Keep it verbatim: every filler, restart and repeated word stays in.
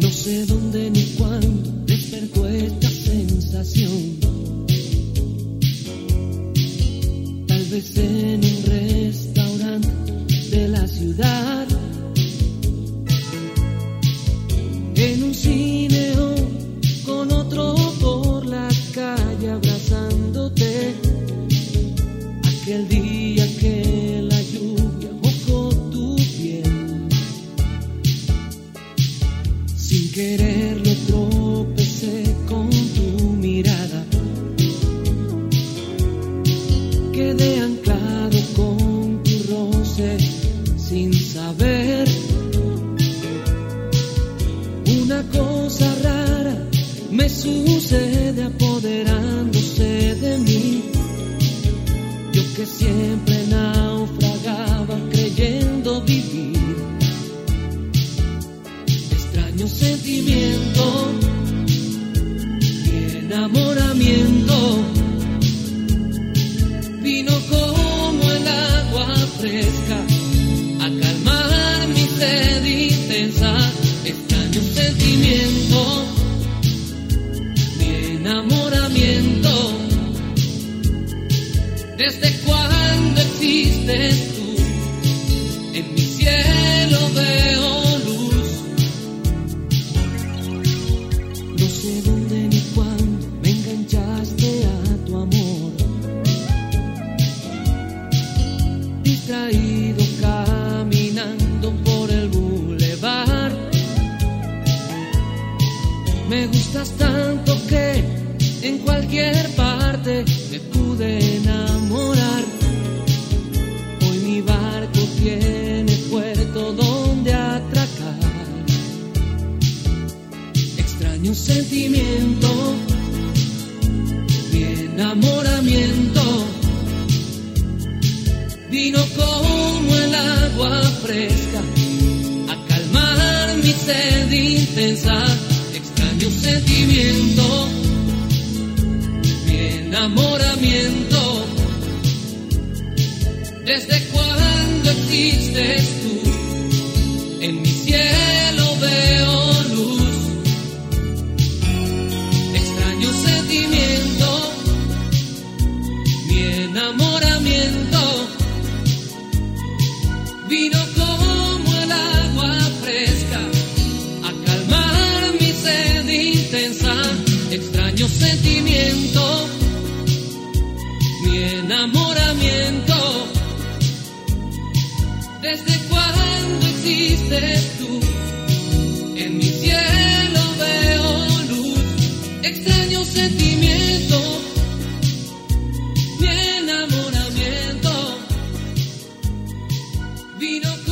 No sé dónde ni cuándo despertó esta sensación. Tal vez en un restaurante de la ciudad, en un cine o con otro por la calle abrazándote. Aquel día que la lluvia mojó tu piel, sin quererlo tropecé con tu mirada. Quedé anclado con tu roce sin saber. Una cosa rara me sucede apoderándose de mí. Yo que siempre naufragaba creyendo vivir. Extraño sentimiento, mi enamoramiento vino como el agua fresca a calmar mi sed intensa. Extraño sentimiento, mi enamoramiento. ¿Desde cuándo existes tú? En mi cielo veo luz. No sé dónde ni cuándo me enganchaste a tu amor. Distraído caminando por el bulevar. Me gustas tanto que en cualquier parte me pude enamorar. Hoy mi barco tiene puerto donde atracar. Extraño sentimiento, mi enamoramiento vino como el agua fresca a calmar mi sed intensa. Extraño sentimiento, mi enamoramiento. ¿Desde cuándo existes tú? En mi cielo veo luz. Extraño sentimiento, mi enamoramiento vino como el agua fresca a calmar mi sed intensa. Extraño sentimiento, mi enamoramiento. ¿Desde cuándo existes tú? En mi cielo veo luz. Extraño sentimiento, mi enamoramiento vino